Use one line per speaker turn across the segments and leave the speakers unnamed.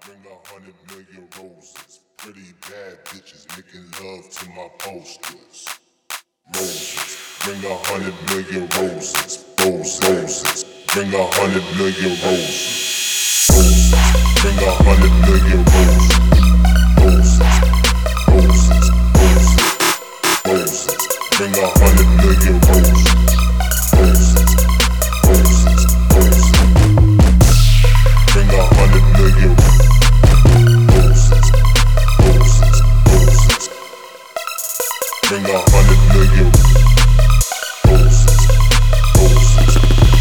bring 100 million roses. Pretty bad bitches making love to my posters. Roses, bring 100 million roses. Roses, bring 100 million roses. Roses, bring 100 million roses. Roses, roses, roses, roses, bring 100 million roses. Roses, roses, roses, bring 100 million roses. Roses, roses, bring 100 million roses. Roses.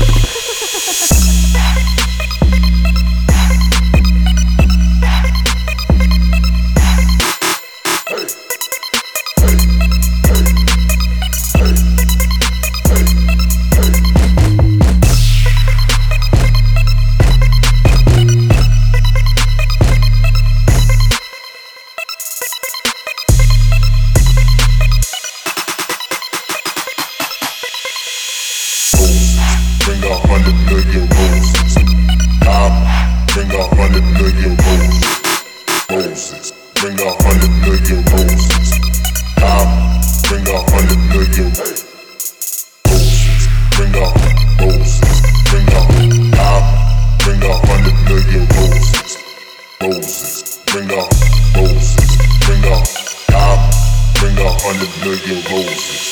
Bring 100 million roses. Bring 100 million roses. Roses, bring 100 million roses. Bring 100 million roses. Bring a roses. Bring a bring 100 million roses. Roses, bring a roses. Bring a bring 100 million roses.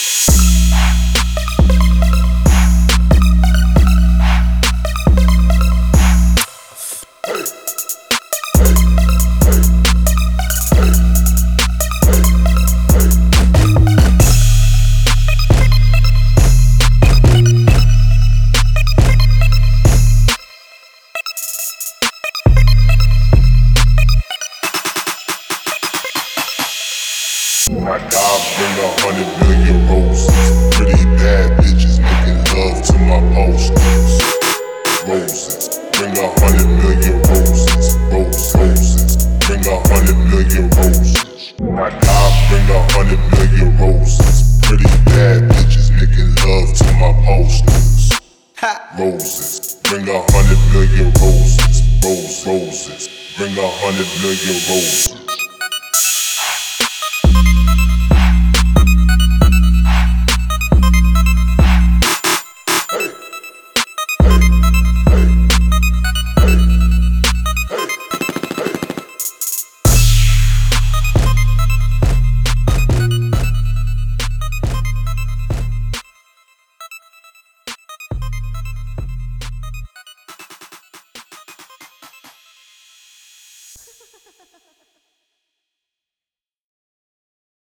My God, bring 100 million roses. Pretty bad bitches making love to my posters. Roses, bring 100 million roses. Roses, bring 100 million roses. My God, bring 100 million roses. Pretty bad bitches making love to my posters. Roses, bring 100 million roses. Roses, bring 100 million roses.